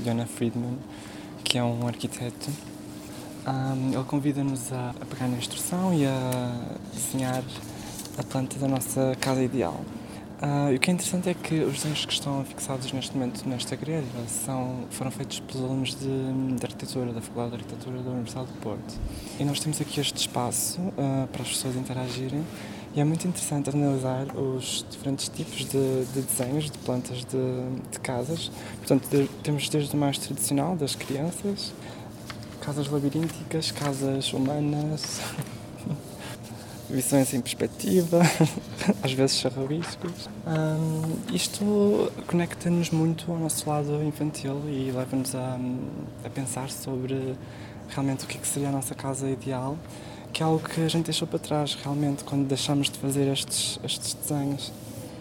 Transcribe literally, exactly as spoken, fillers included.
Gana Friedman, que é um arquiteto. Um, ele convida-nos a, a pegar na instrução e a desenhar a planta da nossa casa ideal. Uh, e o que é interessante é que os desenhos que estão fixados neste momento nesta grelha são, foram feitos pelos alunos de, de arquitetura, da Faculdade de Arquitetura da Universidade do Porto. E nós temos aqui este espaço uh, para as pessoas interagirem e é muito interessante analisar os diferentes tipos de, de desenhos de plantas de, de casas. Portanto, de, temos desde o mais tradicional, das crianças, casas labirínticas, casas humanas, visões em perspectiva, às vezes charrabiscos. Um, isto conecta-nos muito ao nosso lado infantil e leva-nos a, a pensar sobre realmente o que, é que seria a nossa casa ideal, que é algo que a gente deixou para trás realmente quando deixámos de fazer estes, estes desenhos.